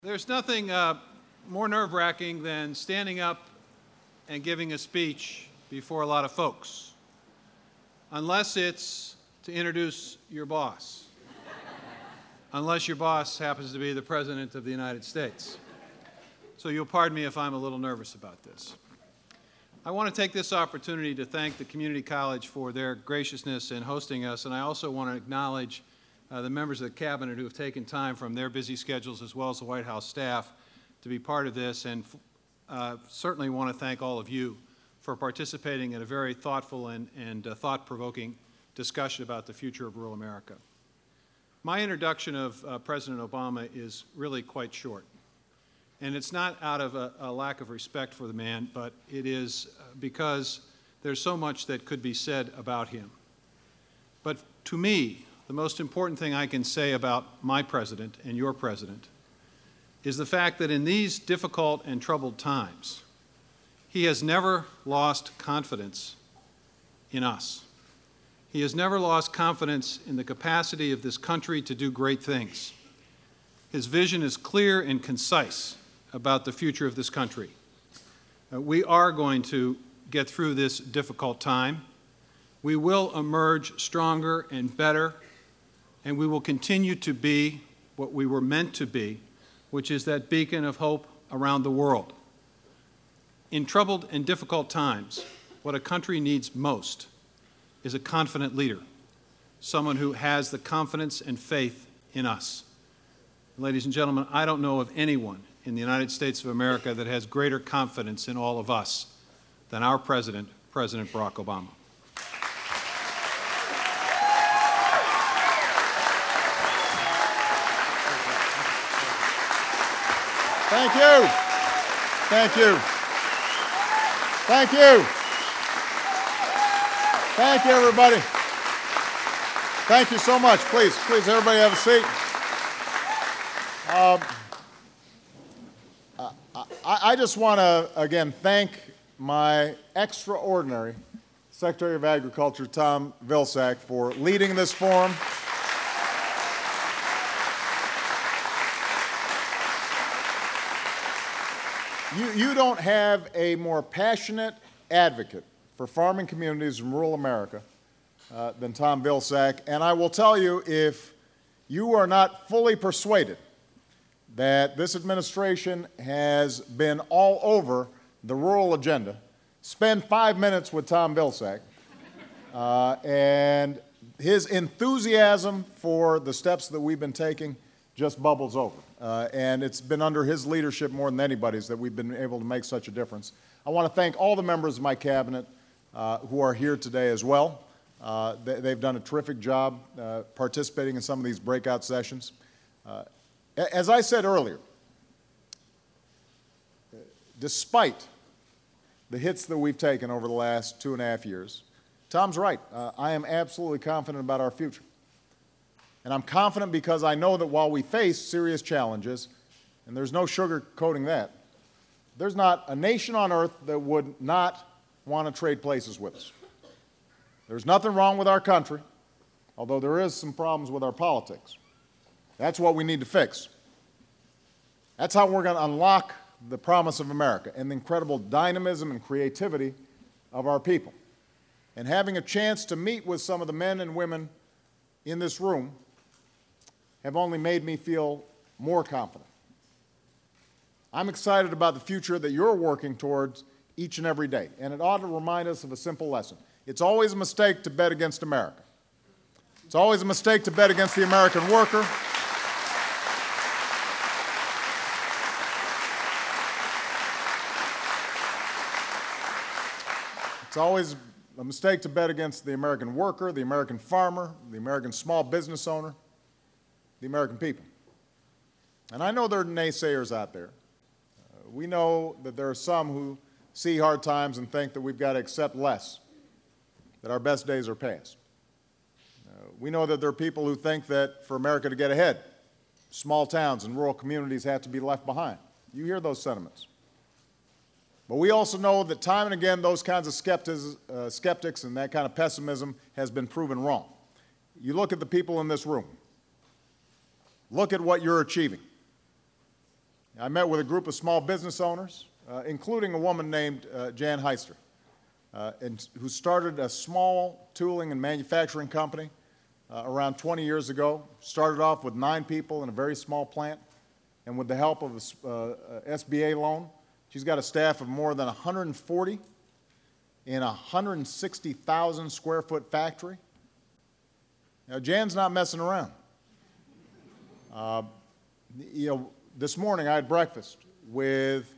There's nothing more nerve-wracking than standing up and giving a speech before a lot of folks, unless it's to introduce your boss, unless your boss happens to be the President of the United States. So you'll pardon me if I'm a little nervous about this. I want to take this opportunity to thank the Community College for their graciousness in hosting us, and I also want to acknowledge the members of the Cabinet who have taken time from their busy schedules as well as the White House staff to be part of this, and certainly want to thank all of you for participating in a very thoughtful and thought-provoking discussion about the future of rural America. My introduction of President Obama is really quite short, and it's not out of a lack of respect for the man, but it is because there's so much that could be said about him. But to me, the most important thing I can say about my president and your president is the fact that in these difficult and troubled times, he has never lost confidence in us. He has never lost confidence in the capacity of this country to do great things. His vision is clear and concise about the future of this country. We are going to get through this difficult time. We will emerge stronger and better, and we will continue to be what we were meant to be, which is that beacon of hope around the world. In troubled and difficult times, what a country needs most is a confident leader, someone who has the confidence and faith in us. Ladies and gentlemen, I don't know of anyone in the United States of America that has greater confidence in all of us than our President, President Barack Obama. Thank you. Thank you. Thank you. Thank you, everybody. Thank you so much. Please, everybody have a seat. I just want to, again, thank my extraordinary Secretary of Agriculture, Tom Vilsack, for leading this forum. You don't have a more passionate advocate for farming communities in rural America than Tom Vilsack. And I will tell you, if you are not fully persuaded that this administration has been all over the rural agenda, spend 5 minutes with Tom Vilsack. And his enthusiasm for the steps that we've been taking just bubbles over. And it's been under his leadership more than anybody's that we've been able to make such a difference. I want to thank all the members of my cabinet who are here today as well. They've done a terrific job participating in some of these breakout sessions. As I said earlier, despite the hits that we've taken over the last 2.5 years, Tom's right. I am absolutely confident about our future. And I'm confident because I know that while we face serious challenges, and there's no sugarcoating that, there's not a nation on earth that would not want to trade places with us. There's nothing wrong with our country, although there is some problems with our politics. That's what we need to fix. That's how we're going to unlock the promise of America and the incredible dynamism and creativity of our people. And having a chance to meet with some of the men and women in this room have only made me feel more confident. I'm excited about the future that you're working towards each and every day, and it ought to remind us of a simple lesson. It's always a mistake to bet against America. It's always a mistake to bet against the American worker. It's always a mistake to bet against the American worker, the American farmer, the American small business owner, the American people. And I know there are naysayers out there. We know that there are some who see hard times and think that we've got to accept less, that our best days are past. We know that there are people who think that for America to get ahead, small towns and rural communities have to be left behind. You hear those sentiments. But we also know that time and again those kinds of skeptics and that kind of pessimism has been proven wrong. You look at the people in this room. Look at what you're achieving. I met with a group of small business owners, including a woman named Jan Heister, who started a small tooling and manufacturing company around 20 years ago. Started off with 9 people in a very small plant, and with the help of a SBA loan, she's got a staff of more than 140 in a 160,000 square foot factory. Now, Jan's not messing around. This morning I had breakfast with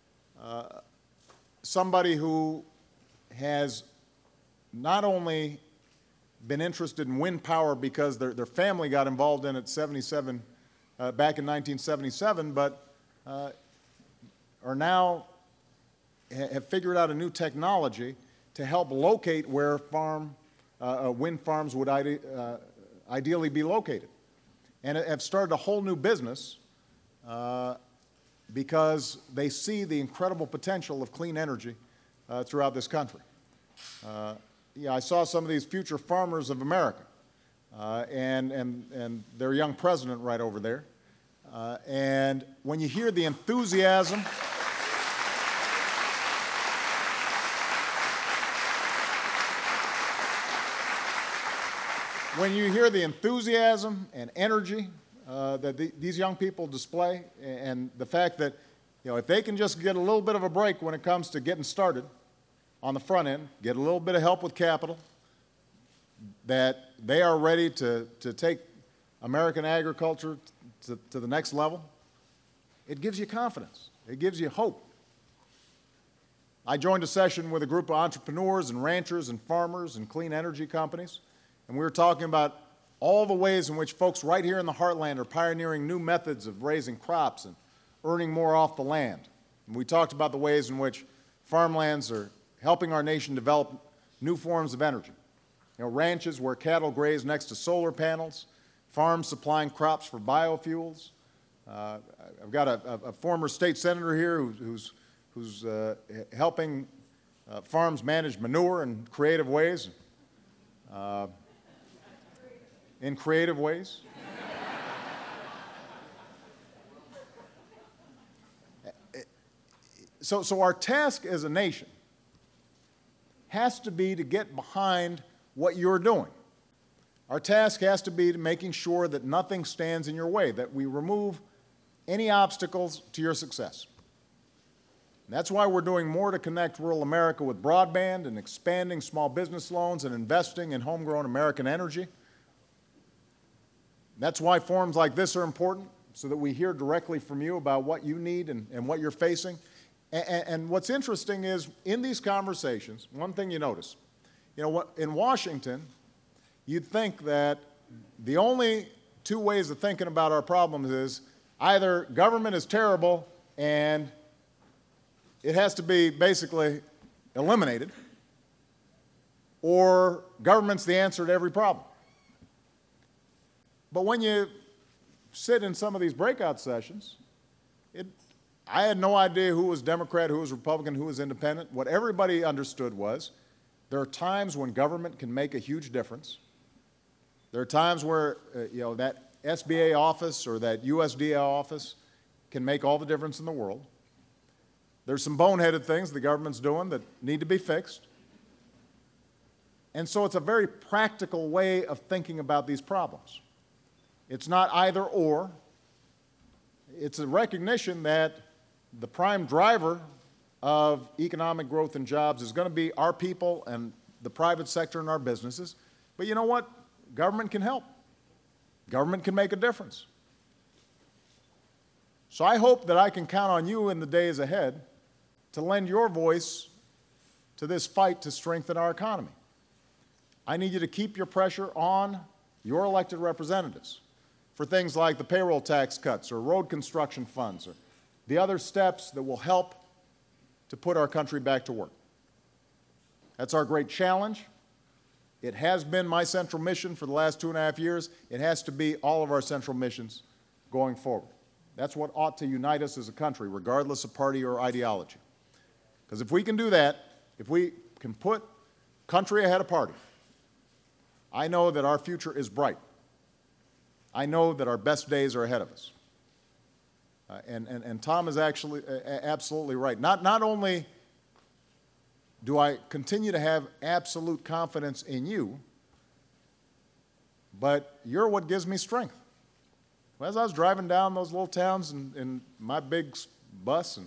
somebody who has not only been interested in wind power because their family got involved in it back in 1977, but are now have figured out a new technology to help locate where wind farms would ideally be located, and have started a whole new business because they see the incredible potential of clean energy throughout this country. I saw some of these future farmers of America, and their young president right over there. And when you hear the enthusiasm, and energy that these young people display, and the fact that, if they can just get a little bit of a break when it comes to getting started on the front end, get a little bit of help with capital, that they are ready to take American agriculture to the next level, it gives you confidence. It gives you hope. I joined a session with a group of entrepreneurs and ranchers and farmers and clean energy companies, and we were talking about all the ways in which folks right here in the heartland are pioneering new methods of raising crops and earning more off the land. And we talked about the ways in which farmlands are helping our nation develop new forms of energy. Ranches where cattle graze next to solar panels, farms supplying crops for biofuels. I've got a former state senator here who's helping farms manage manure in creative ways. So our task as a nation has to be to get behind what you're doing. Our task has to be to making sure that nothing stands in your way, that we remove any obstacles to your success. And that's why we're doing more to connect rural America with broadband and expanding small business loans and investing in homegrown American energy. That's why forums like this are important, so that we hear directly from you about what you need and what you're facing. And what's interesting is, in these conversations, one thing you notice, in Washington, you'd think that the only 2 ways of thinking about our problems is either government is terrible and it has to be basically eliminated, or government's the answer to every problem. But when you sit in some of these breakout sessions, I had no idea who was Democrat, who was Republican, who was independent. What everybody understood was there are times when government can make a huge difference. There are times where that SBA office or that USDA office can make all the difference in the world. There's some boneheaded things the government's doing that need to be fixed. And so it's a very practical way of thinking about these problems. It's not either or. It's a recognition that the prime driver of economic growth and jobs is going to be our people and the private sector and our businesses. But you know what? Government can help. Government can make a difference. So I hope that I can count on you in the days ahead to lend your voice to this fight to strengthen our economy. I need you to keep your pressure on your elected representatives for things like the payroll tax cuts or road construction funds or the other steps that will help to put our country back to work. That's our great challenge. It has been my central mission for the last 2.5 years. It has to be all of our central missions going forward. That's what ought to unite us as a country, regardless of party or ideology. Because if we can do that, if we can put country ahead of party, I know that our future is bright. I know that our best days are ahead of us. And Tom is actually absolutely right. Not only do I continue to have absolute confidence in you, but you're what gives me strength. As I was driving down those little towns in my big bus,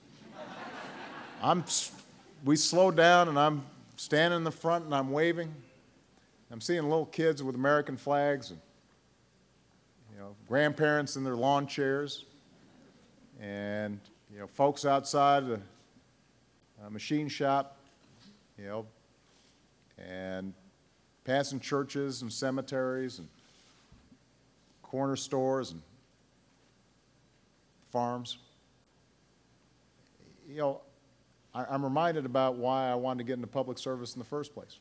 and we slowed down, and I'm standing in the front, and I'm waving. I'm seeing little kids with American flags, and grandparents in their lawn chairs, and folks outside a machine shop, and passing churches and cemeteries and corner stores and farms. I'm reminded about why I wanted to get into public service in the first place.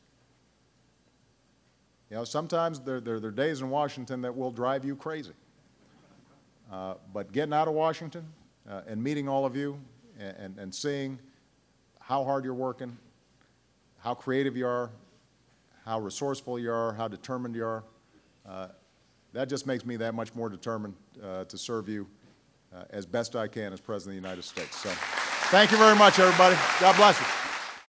Sometimes there are days in Washington that will drive you crazy. But getting out of Washington and meeting all of you and seeing how hard you're working, how creative you are, how resourceful you are, how determined you are, that just makes me that much more determined to serve you as best I can as President of the United States. So thank you very much, everybody. God bless you.